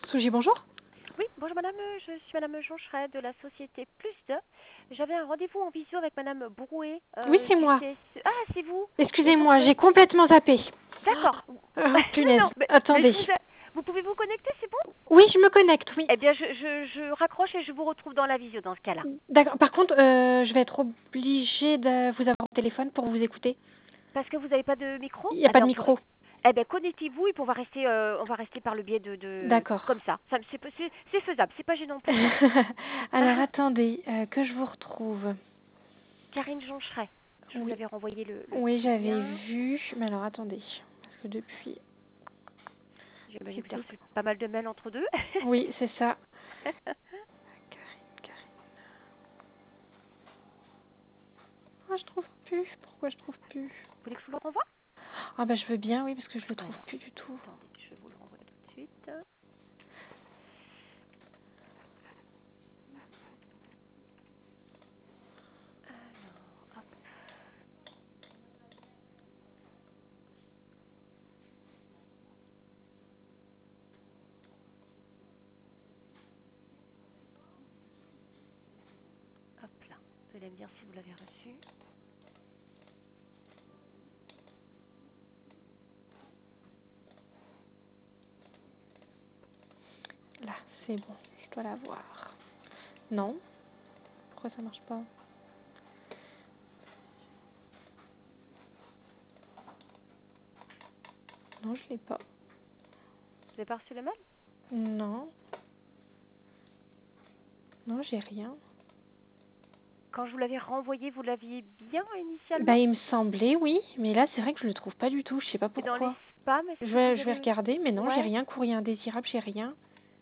Souji, bonjour. Oui, bonjour madame, je suis madame Joncheret de la société Plus 2. J'avais un rendez-vous en visio avec madame Brouet Oui, c'est du moi. CSE. Ah, c'est vous. Et donc, Excusez-moi, j'ai complètement zappé. d'accord. Oh, punaise. Non, mais Attendez. vous pouvez vous connecter, c'est bon? Oui, je me connecte, oui. Eh bien, je raccroche et je vous retrouve dans la visio dans ce cas-là. D'accord. Par contre, je vais être obligée de vous avoir au téléphone pour vous écouter. Parce que vous n'avez pas de micro? Il n'y a pas de Alors, micro. eh bien, connectez-vous et puis on va rester par le biais D'accord. comme ça. C'est faisable, c'est pas gênant pour moi. Alors, attendez, que je vous retrouve. Karine Joncheret, je vous Oui, avais renvoyé le oui, petit j'avais lien. vu. Mais alors, attendez. Parce que depuis, J'imagine que vous avez c'était... reçu pas mal de mails entre deux. Oui, c'est ça. Karine. Ah, je trouve plus. Pourquoi je trouve plus? Vous voulez que je vous le renvoie? Ah, bah, je veux bien, oui, parce que je le trouve Alors, plus du tout. attendez, je vous le renvoie tout de suite. Alors, hop. Hop là. Vous allez me dire si vous l'avez reçu. Là, c'est bon, je dois l'avoir. Non? Pourquoi ça marche pas? Non, je l'ai pas. Vous n'avez pas reçu le mail? Non. Non, j'ai rien. Quand je vous l'avais renvoyé, vous l'aviez bien Bah, initialement? il me semblait, oui, mais là, c'est vrai que je le trouve pas du tout. Je sais pas Et dans les pourquoi. spams, est-ce Je que vous vais, je vais avez... regarder, mais non, j'ai Ouais. rien. Courrier indésirable, j'ai rien.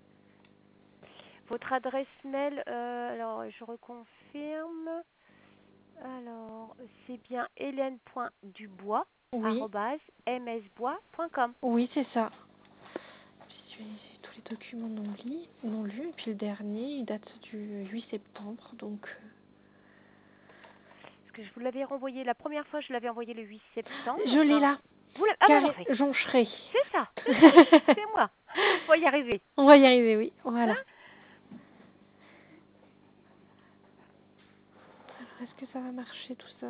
Votre adresse mail, alors je reconfirme. Alors, c'est bien Oui, hélène.dubois@msbois.com. oui, c'est ça. Visualiser tous les documents non lus. Et puis le dernier, il date du 8 septembre, donc... Parce que je vous l'avais renvoyé, la première fois, je l'avais envoyé le 8 Je l'ai septembre. là. Vous l'avez... Ah ben Carré parfait. joncherai. C'est ça, c'est moi. On va y arriver. On va y arriver, oui. Voilà. Hein? Alors, est-ce que ça va marcher tout ça?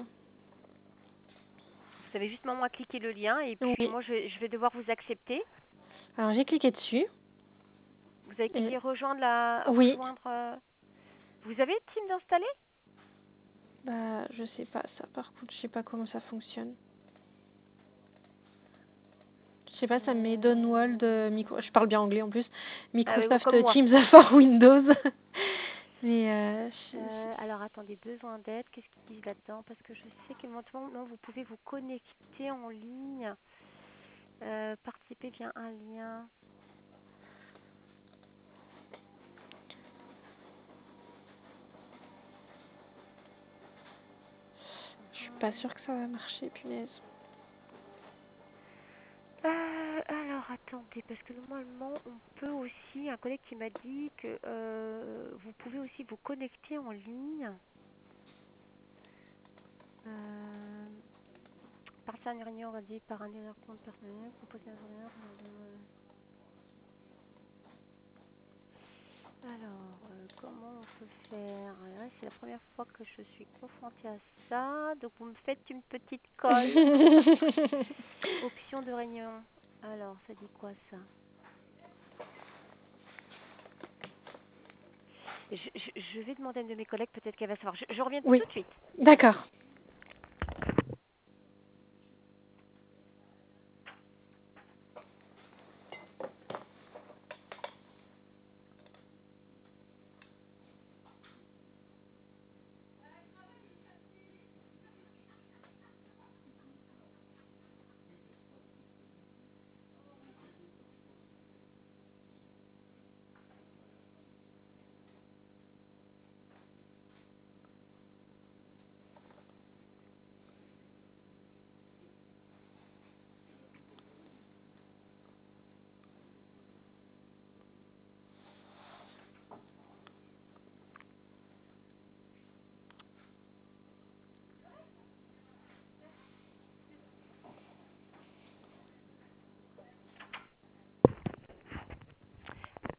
Vous avez justement moi cliquer le lien et puis Oui. moi je vais devoir vous accepter. Alors, j'ai cliqué dessus. Vous avez Et... cliqué Oui. rejoindre. Vous avez Teams installé? Bah, je sais pas ça. Par contre, je sais pas comment ça fonctionne. Je sais pas, ça me met Donwald, je parle bien anglais en plus. Ah oui, Microsoft comme moi. Teams for Windows. Mais Alors attendez, besoin d'aide, qu'est-ce qu'ils disent là-dedans? Parce que je sais qu'éventuellement, non, vous pouvez vous connecter en ligne, participer via un lien. je suis pas sûre que ça va marcher, punaise. Alors attendez, parce que normalement on peut aussi, un collègue qui m'a dit que vous pouvez aussi vous connecter en ligne. Euh, Partir à une réunion organisée par un des compte personnel, proposer un journal. Alors, comment on peut faire? Là, c'est la première fois que je suis confrontée à ça. Donc, vous me faites une petite colle. Option de réunion. Alors, ça dit quoi ça? Je vais demander à une de mes collègues, peut-être qu'elle va savoir. Je reviens Oui, tout de suite. d'accord.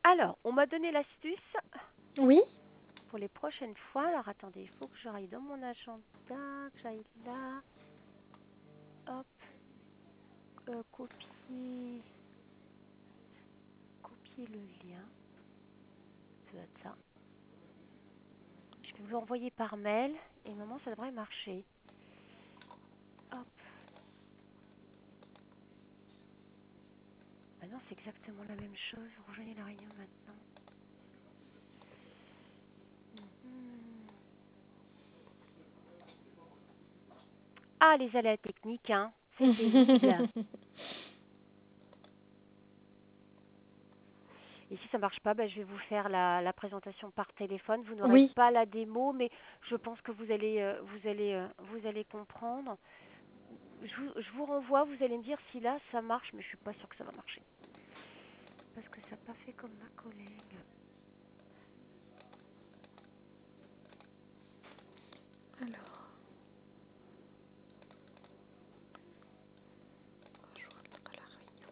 Alors, on m'a donné l'astuce Oui. pour les prochaines fois. Alors, attendez, il faut que j'aille dans mon agenda, que j'aille là. Hop, copier le lien. Ça doit être ça. Je vais vous l'envoyer par mail et normalement, ça devrait marcher. Hop. Ah non, c'est exactement la même chose. Vous rejoignez la réunion maintenant. Mhm. Ah, les aléas techniques, hein. C'est pénible. Et si ça marche pas, ben, je vais vous faire la présentation par téléphone. Vous n'aurez Oui. pas la démo, mais je pense que vous allez comprendre. Je vous renvoie, vous allez me dire si là ça marche, mais je suis pas sûre que ça va marcher. Parce que ça n'a pas fait comme ma collègue. Alors, rejoindre la réunion.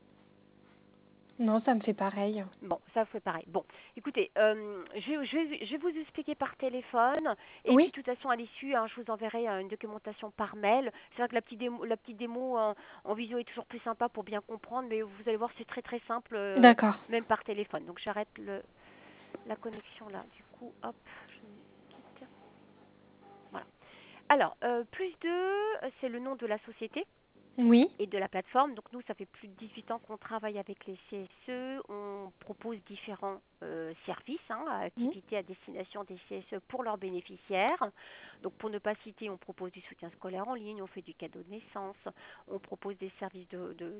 Non, ça me fait pareil. Bon, ça fait pareil. Bon, écoutez, je vais vous expliquer par téléphone. Et puis, Oui. de toute façon, à l'issue, hein, je vous enverrai une documentation par mail. C'est vrai que la petite démo en visio est toujours plus sympa pour bien comprendre. Mais vous allez voir, c'est très, très simple, D'accord. même par téléphone. Donc, j'arrête la connexion là. Du coup, hop, je quitte. Voilà. Alors, plus 2, c'est le nom de la société Oui. et de la plateforme. Donc nous, ça fait plus de 18 ans qu'on travaille avec les CSE. On propose différents services, hein, Oui. activités à destination des CSE pour leurs bénéficiaires. Donc pour ne pas citer, on propose du soutien scolaire en ligne, on fait du cadeau de naissance, on propose des services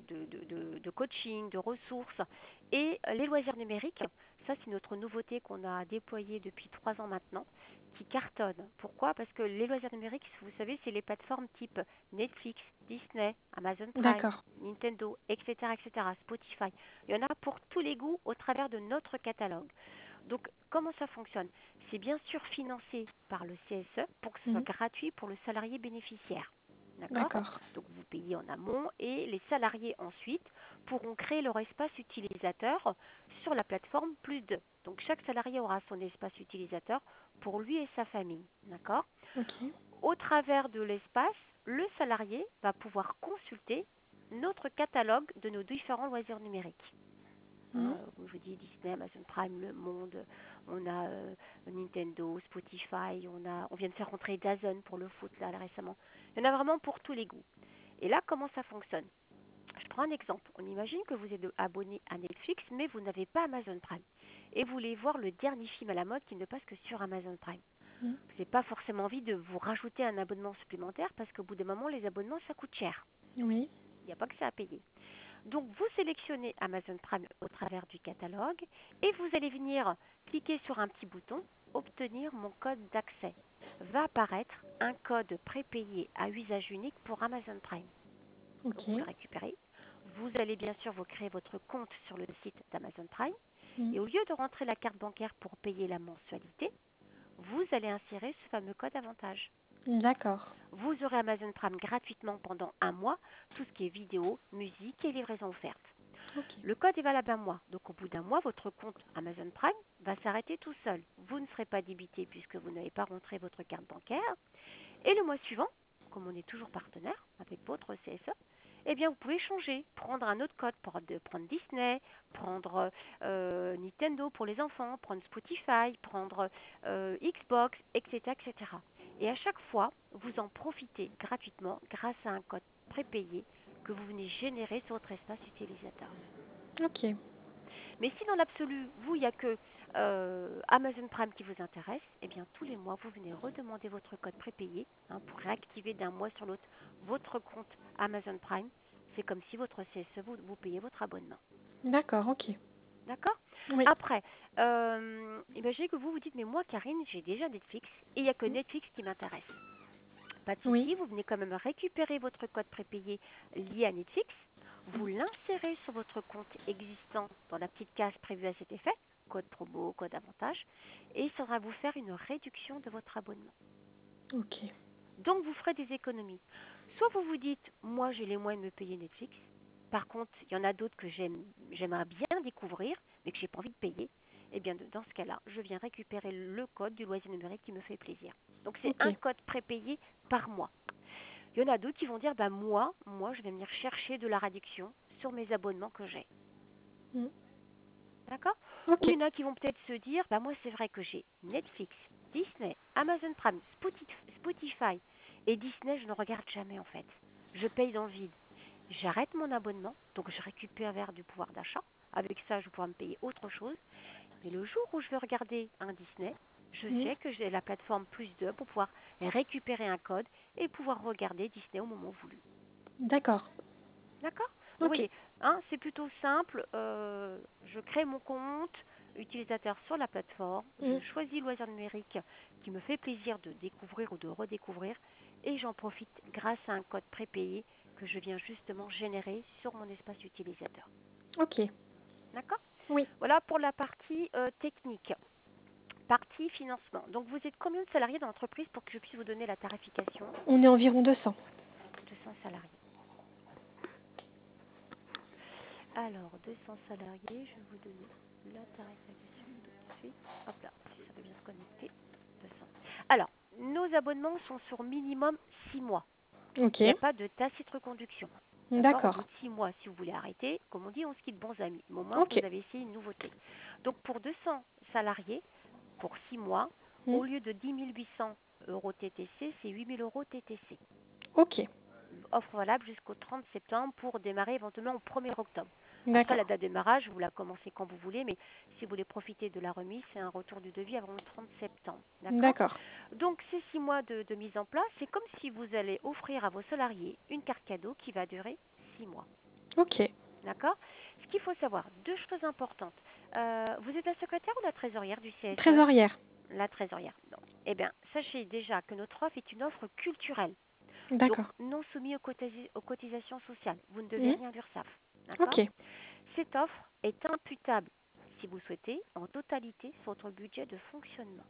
de coaching, de ressources. Et les loisirs numériques, ça c'est notre nouveauté qu'on a déployée depuis 3 ans maintenant, qui cartonne. Pourquoi? Parce que les loisirs numériques, vous savez, c'est les plateformes type Netflix, Disney, Amazon Prime, D'accord. Nintendo, etc., etc., Spotify. Il y en a pour tous les goûts au travers de notre catalogue. Donc, comment ça fonctionne? C'est bien sûr financé par le CSE pour que ce soit Mhm. gratuit pour le salarié bénéficiaire. D'accord? D'accord. Donc, vous payez en amont et les salariés ensuite pourront créer leur espace utilisateur sur la plateforme plus 2. Donc, chaque salarié aura son espace utilisateur pour lui et sa famille. D'accord? Ok. Au travers de l'espace, le salarié va pouvoir consulter notre catalogue de nos différents loisirs numériques. Mhm. Comme je vous dis, Disney, Amazon Prime, Le Monde, on a Nintendo, Spotify, on vient de faire rentrer DAZN pour le foot là récemment. Il y en a vraiment pour tous les goûts. Et là, comment ça fonctionne? Je prends un exemple. On imagine que vous êtes abonné à Netflix, mais vous n'avez pas Amazon Prime. Et vous voulez voir le dernier film à la mode qui ne passe que sur Amazon Prime. Mhm. Vous n'avez pas forcément envie de vous rajouter un abonnement supplémentaire parce qu'au bout d'un moment, les abonnements, ça coûte cher. Oui. Il n'y a pas que ça à payer. Donc, vous sélectionnez Amazon Prime au travers du catalogue et vous allez venir cliquer sur un petit bouton, obtenir mon code d'accès. Va apparaître un code prépayé à usage unique pour Amazon Prime. Donc, vous le Ok. récupérez. Vous allez bien sûr vous créer votre compte sur le site d'Amazon Prime. Mhm. Et au lieu de rentrer la carte bancaire pour payer la mensualité, vous allez insérer ce fameux code avantage. D'accord. Vous aurez Amazon Prime gratuitement pendant un mois, tout ce qui est vidéo, musique et livraison offerte. Ok. Le code est valable un mois, donc au bout d'un mois, votre compte Amazon Prime va s'arrêter tout seul. Vous ne serez pas débité puisque vous n'avez pas rentré votre carte bancaire. Et le mois suivant, comme on est toujours partenaire avec votre CSE, eh bien vous pouvez changer, prendre un autre code, prendre Disney, prendre Nintendo pour les enfants, prendre Spotify, prendre Xbox, etc., etc. Et à chaque fois, vous en profitez gratuitement grâce à un code prépayé que vous venez générer sur votre espace utilisateur. Ok. Mais si dans l'absolu, vous, il n'y a que Amazon Prime qui vous intéresse, eh bien tous les mois, vous venez redemander votre code prépayé, hein, pour réactiver d'un mois sur l'autre votre compte Amazon Prime. C'est comme si votre CSE, vous payez votre abonnement. D'accord. Ok. D'accord? Oui. Après, imaginez que vous vous dites, mais moi, Karine, j'ai déjà Netflix et il n'y a que Netflix qui m'intéresse. Pas de Oui. souci, vous venez quand même récupérer votre code prépayé lié à Netflix, vous l'insérez sur votre compte existant dans la petite case prévue à cet effet, code promo, code avantage, et ça va vous faire une réduction de votre abonnement. Ok. Donc vous ferez des économies. Soit vous vous dites, moi j'ai les moyens de me payer Netflix, Par contre, il y en a d'autres que j'aimerais bien découvrir, mais que j'ai pas envie de payer. Eh bien, dans ce cas-là, je viens récupérer le code du loisir numérique qui me fait plaisir. Donc, c'est Ok. un code prépayé par mois. Il y en a d'autres qui vont dire, bah moi, je vais venir chercher de la réduction sur mes abonnements que j'ai. Mm. D'accord? Ou Ok. il y en a qui vont peut-être se dire, bah moi, c'est vrai que j'ai Netflix, Disney, Amazon Prime, Spotify et Disney, je ne regarde jamais en fait. Je paye dans le vide. J'arrête mon abonnement, donc je récupère du pouvoir d'achat. Avec ça, je vais pouvoir me payer autre chose. Mais le jour où je veux regarder un Disney, je Mm. sais que j'ai la plateforme Plus 2 pour pouvoir récupérer un code et pouvoir regarder Disney au moment voulu. D'accord. D'accord? Donc, vous Ok. voyez, hein, c'est plutôt simple. Je crée mon compte utilisateur sur la plateforme. Je Mm. choisis loisir numérique qui me fait plaisir de découvrir ou de redécouvrir. Et j'en profite grâce à un code prépayé que je viens justement générer sur mon espace utilisateur. Ok. D'accord? Oui. Voilà pour la partie technique. Partie financement. Donc, vous êtes combien de salariés dans l'entreprise pour que je puisse vous donner la tarification? On est environ 200. 200 salariés. Alors, 200 salariés, je vais vous donner la tarification tout de suite. Hop là, si ça veut bien se connecter. 200. Alors, nos abonnements sont sur minimum 6 mois. Ok. Il n'y a pas de tacite reconduction. D'accord? Au bout D'accord. de 6 mois, si vous voulez arrêter, comme on dit, on se quitte bons amis. Mais au moins, Ok. vous avez essayé une nouveauté. Donc, pour 200 salariés, pour 6 mois, Mm. au lieu de 10 800 euros TTC, c'est 8 000 euros TTC. Ok. Offre valable jusqu'au 30 septembre pour démarrer éventuellement au 1er octobre. Après, la D'accord. date de démarrage, vous la commencez quand vous voulez, mais si vous voulez profiter de la remise, c'est un retour du devis avant le 30 septembre. D'accord? D'accord. Donc, ces 6 mois de mise en place, c'est comme si vous allez offrir à vos salariés une carte cadeau qui va durer 6 mois. Ok. D'accord? Ce qu'il faut savoir, deux choses importantes. Vous êtes la secrétaire ou la trésorière du CSE? Trésorière. La trésorière. Donc, eh bien, sachez déjà que notre offre est une offre culturelle. Donc, D'accord. non soumis aux cotisations sociales. Vous ne devez Mm. rien à l'URSSAF. D'accord? Ok. Cette offre est imputable, si vous souhaitez, en totalité sur votre budget de fonctionnement.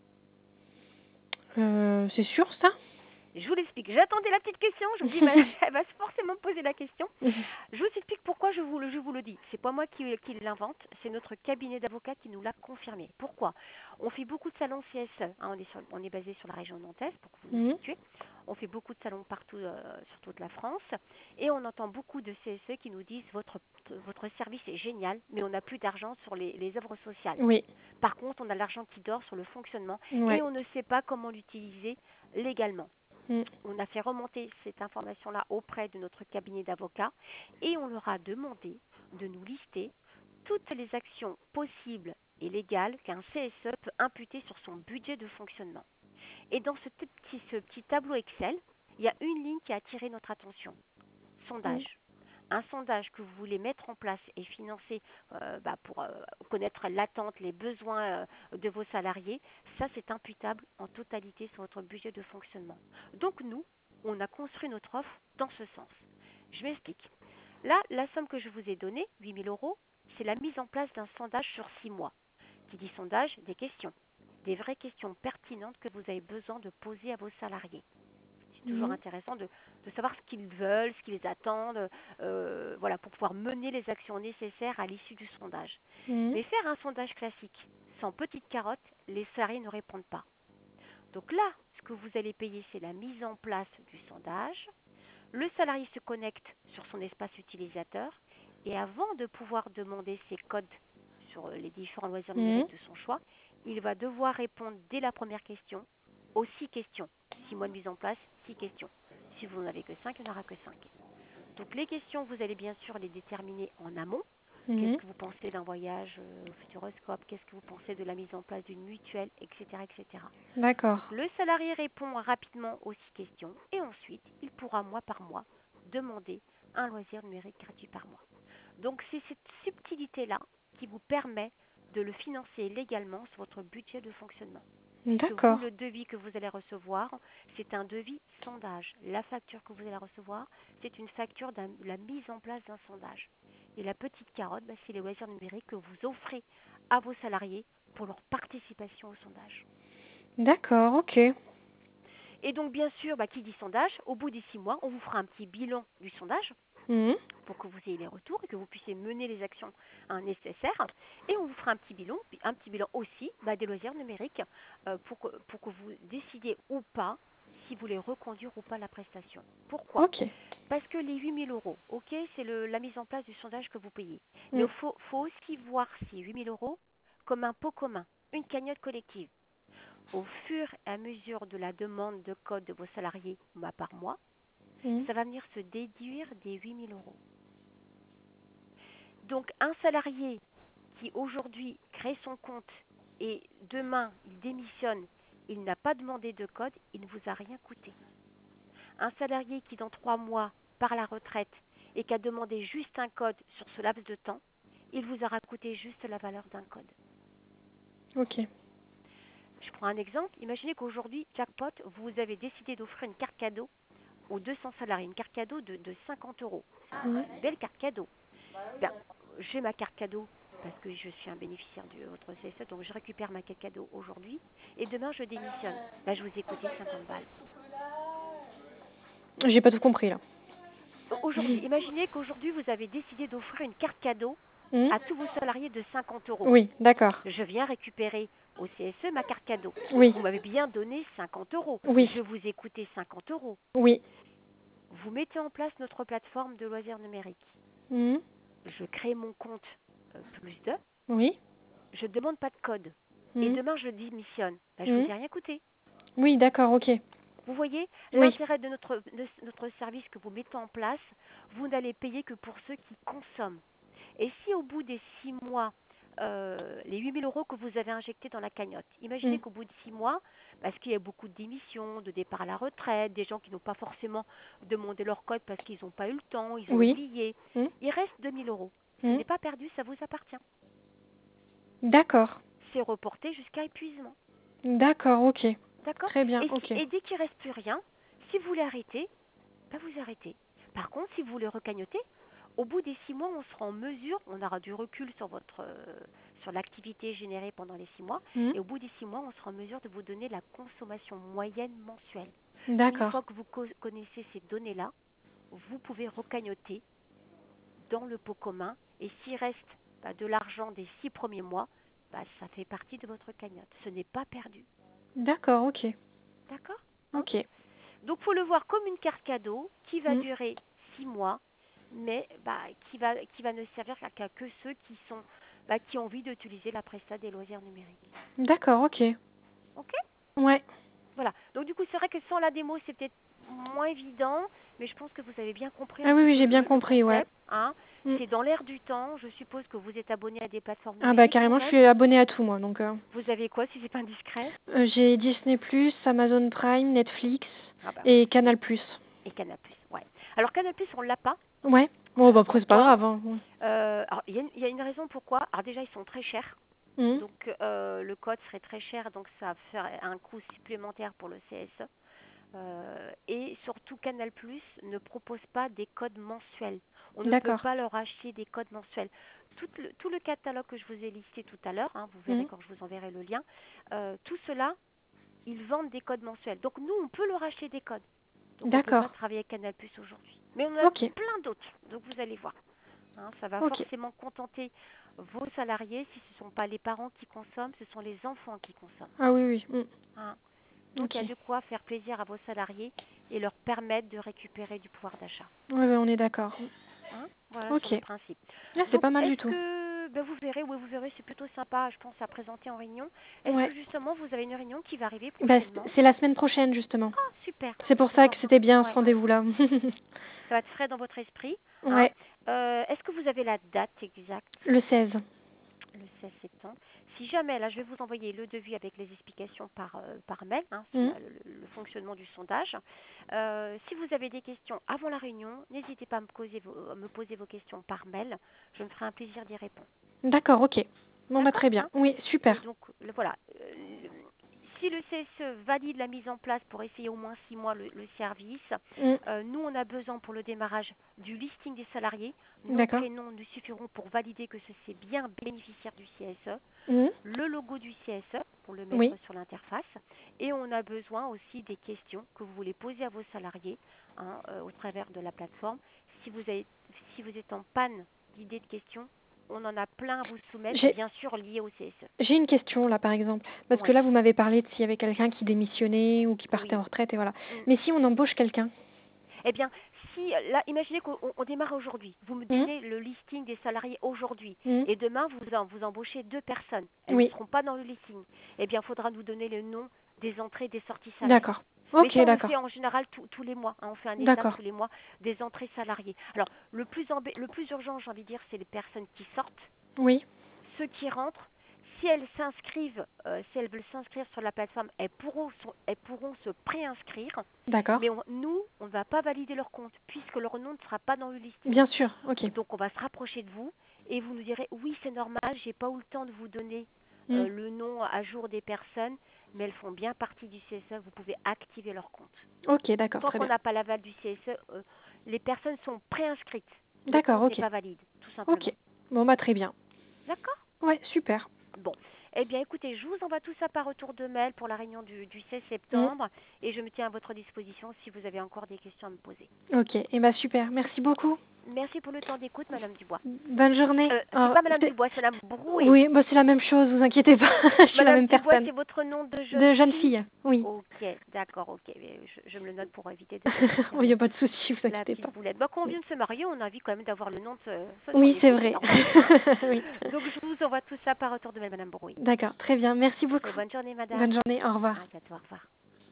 C'est sûr ça? Je vous l'explique. J'attendais la petite question. Je me dis, bah, elle va forcément me poser la question. Je vous explique pourquoi je vous le dis. C'est pas moi qui l'invente, c'est notre cabinet d'avocats qui nous l'a confirmé. Pourquoi? On fait beaucoup de salons CSE. Hein, on est basé sur la région nantaise, pour que vous nous Mm. situez. On fait beaucoup de salons partout sur toute la France. Et on entend beaucoup de CSE qui nous disent votre service est génial, mais on n'a plus d'argent sur les œuvres sociales. Oui. Par contre, on a l'argent qui dort sur le fonctionnement et Ouais. on ne sait pas comment l'utiliser légalement. Mm. On a fait remonter cette information-là auprès de notre cabinet d'avocats et on leur a demandé de nous lister toutes les actions possibles et légales qu'un CSE peut imputer sur son budget de fonctionnement. Et dans ce petit tableau Excel, il y a une ligne qui a attiré notre attention. Mm. Sondage. Un sondage que vous voulez mettre en place et financer pour connaître l'attente, les besoins de vos salariés, ça c'est imputable en totalité sur votre budget de fonctionnement. Donc nous, on a construit notre offre dans ce sens. Je m'explique. Là, la somme que je vous ai donnée, 8 000 euros, c'est la mise en place d'un sondage sur 6 mois. Qui dit sondage, des questions. Des vraies questions pertinentes que vous avez besoin de poser à vos salariés. C'est toujours Mm. intéressant de savoir ce qu'ils veulent, ce qu'ils attendent, voilà, pour pouvoir mener les actions nécessaires à l'issue du sondage. Mm. Mais faire un sondage classique sans petite carotte, les salariés ne répondent pas. Donc là, ce que vous allez payer, c'est la mise en place du sondage. Le salarié se connecte sur son espace utilisateur et avant de pouvoir demander ses codes sur les différents loisirs Mm. numériques de son choix, il va devoir répondre dès la première question aux 6 questions. 6 mois de mise en place, 6 questions. Si vous n'en avez que 5, il n'y en aura que 5. Donc les questions, vous allez bien sûr les déterminer en amont. Qu'est-ce Mm. que vous pensez d'un voyage au Futuroscope? Qu'est-ce que vous pensez de la mise en place d'une mutuelle, etc., etc. D'accord. Donc le salarié répond rapidement aux 6 questions et ensuite il pourra mois par mois demander un loisir numérique gratuit par mois. Donc c'est cette subtilité-là qui vous permet de le financer légalement sur votre budget de fonctionnement. Puisque vous, D'accord. le devis que vous allez recevoir, c'est un devis sondage. La facture que vous allez recevoir, c'est une facture de la mise en place d'un sondage. Et la petite carotte, c'est les loisirs numériques que vous offrez à vos salariés pour leur participation au sondage. D'accord, ok. Et donc, bien sûr, qui dit sondage, au bout des 6 mois, on vous fera un petit bilan du sondage. Mhm. pour que vous ayez les retours et que vous puissiez mener les actions nécessaires. Et on vous fera un petit bilan aussi des loisirs numériques pour que vous décidiez ou pas si vous voulez reconduire ou pas la prestation. Pourquoi? Ok. Parce que les 8 000 euros, ok, c'est la mise en place du sondage que vous payez. Mais Mm. faut aussi voir ces 8 000 euros comme un pot commun, une cagnotte collective. Au fur et à mesure de la demande de code de vos salariés mois par mois, Mm. ça va venir se déduire des 8 000 euros. Donc un salarié qui aujourd'hui crée son compte et demain il démissionne, il n'a pas demandé de code, il ne vous a rien coûté. Un salarié qui dans 3 mois part à la retraite et qui a demandé juste un code sur ce laps de temps, il vous aura coûté juste la valeur d'un code. Ok. Je prends un exemple. Imaginez qu'aujourd'hui, Jackpot, vous avez décidé d'offrir une carte cadeau aux 200 salariés, une carte cadeau de 50 euros. Mm. C'est une belle carte cadeau. Ben, j'ai ma carte cadeau parce que je suis un bénéficiaire de votre CSE, donc je récupère ma carte cadeau aujourd'hui et demain je démissionne. Ben, je vous ai coûté 50 balles. J'ai pas tout compris là. Aujourd'hui, imaginez qu'aujourd'hui vous avez décidé d'offrir une carte cadeau Mm. à tous vos salariés de 50 euros. Oui, d'accord. Je viens récupérer au CSE ma carte cadeau. Oui, Vous m'avez bien donné 50 euros. oui, Je vous ai coûté 50 euros. oui. Vous mettez en place notre plateforme de loisirs numériques. Mm. Je crée mon compte plus de. Oui. Je ne demande pas de code. Et Mm. demain, je démissionne. Ben, je ne Mm. vous ai rien coûté. Oui, d'accord, ok. Vous voyez Oui. l'intérêt de notre service que vous mettez en place, vous n'allez payer que pour ceux qui consomment. Et si au bout des 6 mois, les 8 000 euros que vous avez injectés dans la cagnotte, imaginez Mm. qu'au bout de 6 mois, parce qu'il y a beaucoup de démissions, de départs à la retraite, des gens qui n'ont pas forcément demandé leur code parce qu'ils n'ont pas eu le temps, ils ont Oui. oublié, Mm. il reste 2 000 euros. Ce Mm. n'est pas perdu, ça vous appartient. D'accord. C'est reporté jusqu'à épuisement. D'accord, ok. D'accord. Très bien, et, ok. et dès qu'il ne reste plus rien, si vous voulez arrêter, vous arrêtez. Par contre, si vous voulez recagnoter, au bout des 6 mois, on sera en mesure, on aura du recul sur sur l'activité générée pendant les 6 mois, Mm. et au bout des 6 mois, on sera en mesure de vous donner la consommation moyenne mensuelle. Une D'accord. fois que vous connaissez ces données-là, vous pouvez recagnoter dans le pot commun, et s'il reste de l'argent des 6 premiers mois, ça fait partie de votre cagnotte. Ce n'est pas perdu. D'accord, ok. D'accord, hein? Ok. Donc, il faut le voir comme une carte cadeau qui va Mm. durer 6 mois, mais qui va ne servir qu'à que ceux qui ont envie d'utiliser la presta des loisirs numériques. D'accord, ok. OK? Ouais. Voilà. Donc, du coup, c'est vrai que sans la démo, c'est peut-être moins évident, mais je pense que vous avez bien compris un Ah oui, petit oui, peu j'ai bien le compris, ouais. concept, hein. Mm. C'est dans l'air du temps. Je suppose que vous êtes abonné à des plateformes Ah bah numériques carrément, je vous-même. suis abonnée à tout moi, donc Vous avez quoi, si c'est pas indiscret? j'ai Disney+, Amazon Prime, Netflix Ah bah et voilà. Canal+. Et Canal+, ouais. Alors, Canal+, on l'a pas. Ouais. Bon bah après c'est pas Pourquoi? grave, hein. Alors, il y a une raison pourquoi. Alors déjà, ils sont très chers. Mm. Donc, le code serait très cher, donc ça ferait un coût supplémentaire pour le CSE. Et surtout, Canal+ ne propose pas des codes mensuels. On ne peut D'accord. pas leur acheter des codes mensuels. Tout le catalogue que je vous ai listé tout à l'heure, hein, vous verrez Mm. quand je vous enverrai le lien, tout cela, ils vendent des codes mensuels. Donc, nous, on peut leur acheter des codes. Donc, on ne peut pas D'accord. travailler avec Canal+ aujourd'hui. Mais on a Ok. plein d'autres. Donc, vous allez voir. Hein, ça va Ok. forcément contenter vos salariés. Si ce ne sont pas les parents qui consomment, ce sont les enfants qui consomment. Ah oui, oui. Hein. Mm. Donc, il Ok. y a de quoi faire plaisir à vos salariés et leur permettre de récupérer du pouvoir d'achat. Ouais, ouais, on est d'accord. Hein. Voilà sur Ok. le principe. Là, c'est Donc, pas mal du est-ce tout. que vous verrez, oui, vous verrez, c'est plutôt sympa, je pense, à présenter en réunion. Est-ce Ouais. que justement, vous avez une réunion qui va arriver Bah, prochainement? c'est la semaine prochaine, justement. Ah, super. C'est pour ça D'accord. que c'était bien ce Ouais. rendez-vous-là. Ça va être frais dans votre esprit. Hein. Ouais. Est-ce que vous avez la date exacte? Le 16. Le 16 septembre. Si jamais, là, je vais vous envoyer le devis avec les explications par mail sur Mm. le fonctionnement du sondage. Si vous avez des questions avant la réunion, n'hésitez pas à me poser vos questions par mail. Je me ferai un plaisir d'y répondre. D'accord, ok. Bon, bah D'accord, très bien. hein? Oui, Et super. donc, voilà. Si le CSE valide la mise en place pour essayer au moins 6 mois le service, Mm. nous, on a besoin pour le démarrage du listing des salariés. Nom, D'accord. prénom nous suffiront pour valider que c'est bien bénéficiaire du CSE. Mm. Le logo du CSE pour le mettre Oui. sur l'interface. Et on a besoin aussi des questions que vous voulez poser à vos salariés, hein, au travers de la plateforme. si si vous êtes en panne d'idées de questions, on en a plein à vous soumettre, J'ai bien sûr liées au CSE. j'ai une question là, par exemple. Parce que Oui, là, vous m'avez parlé de s'il y avait quelqu'un qui démissionnait ou qui partait oui. en retraite et voilà. Mm. Mais si on embauche quelqu'un? Eh bien, si là, imaginez qu'on démarre aujourd'hui, vous me Hum, donnez le listing des salariés aujourd'hui, hum, et demain vous embauchez 2 personnes, elles ne Oui, seront pas dans le listing. Eh bien, il faudra nous donner le nom des entrées et des sorties salariés. d'accord. Mais Ok, ça, on le fait d'accord. en général tous les mois, hein. On fait un état D'accord. tous les mois des entrées salariées. Alors, le plus urgent, j'ai envie de dire, c'est les personnes qui sortent, Oui, ceux qui rentrent. Si elles s'inscrivent, si elles veulent s'inscrire sur la plateforme, elles pourront se préinscrire. d'accord. Mais nous, on ne va pas valider leur compte puisque leur nom ne sera pas dans le listing. Bien sûr, ok. Donc, on va se rapprocher de vous et vous nous direz oui, c'est normal, j'ai pas eu le temps de vous donner Hum, le nom à jour des personnes, mais elles font bien partie du CSE. Vous pouvez activer leur compte. Ok, d'accord, Tant très qu'on bien. n'a pas l'aval du CSE, les personnes sont préinscrites. Le D'accord, compte n'est ok. pas valide, tout Ok. simplement. Bon, bah très bien. D'accord? Ouais, super. Bon. Eh bien, écoutez, je vous envoie tout ça par retour de mail pour la réunion du 16 Hum, septembre et je me tiens à votre disposition si vous avez encore des questions à me poser. Ok, et bah super. Merci beaucoup. Merci pour le temps d'écoute, Madame Dubois. Bonne journée. C'est pas Madame Dubois, c'est Madame Brouet. Oui, bah c'est la même chose, vous inquiétez pas. Je suis la Madame même Dubois, personne. c'est votre nom de jeune De jeune fille? fille, oui. Ok, d'accord, ok. Mais je me le note pour éviter de faire Il n'y a pas de souci, vous la inquiétez petite pas. boulette. Bah, quand on vient de se marier, on a envie quand même d'avoir le nom de son Oui, c'est époux, c'est vrai. normal, hein? Oui. Donc, je vous envoie tout ça par retour de mail, Madame Brouet. D'accord, très bien. Merci beaucoup. Très bonne journée, Bonne Madame. journée, au revoir. À bientôt, au revoir.